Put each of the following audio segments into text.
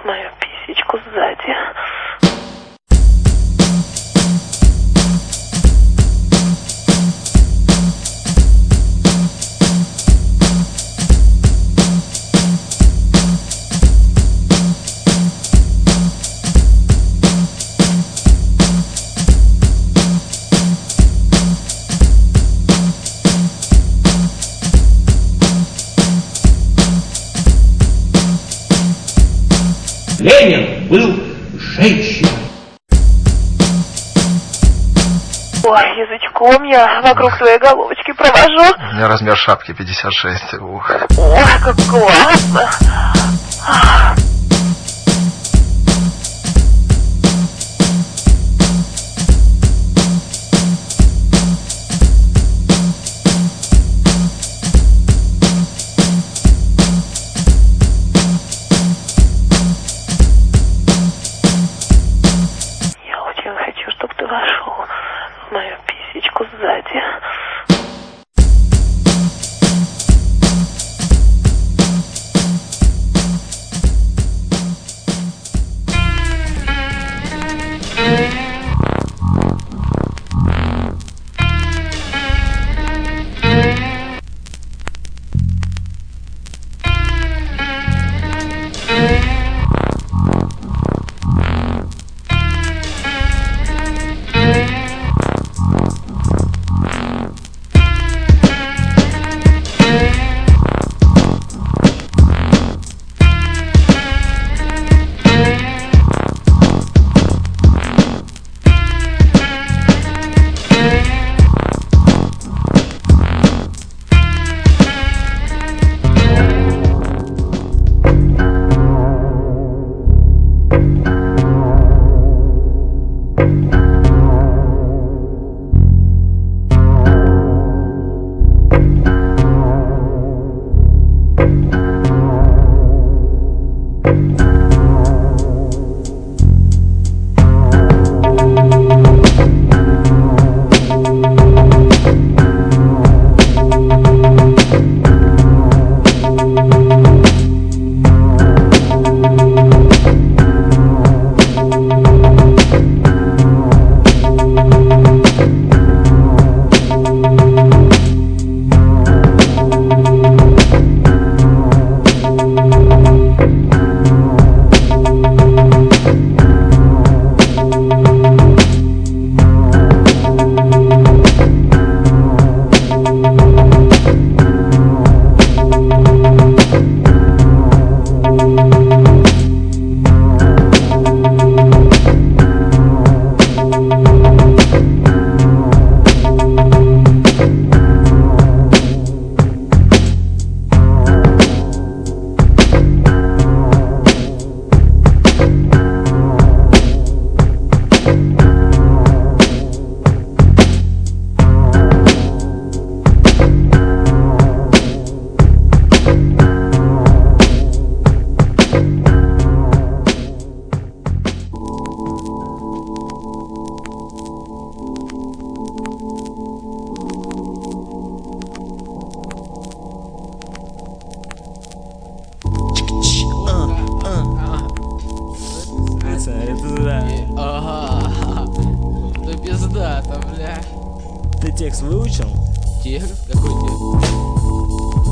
мою писечку сзади. Ленин был женщиной. Ой, язычком я вокруг твоей головочки провожу. У меня размер шапки 56. Ух. Ой, как классно. Я очень хочу, чтобы ты вошел в мою писечку сзади. Да пиздата, бля. Ты текст выучил? Текст? Какой текст?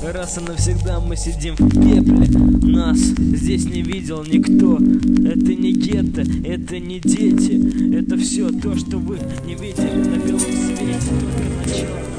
Раз и навсегда мы сидим в пепле. Нас здесь не видел никто. Это не гетто, это не дети. Это все то, что вы не видели на белом свете. Только начало.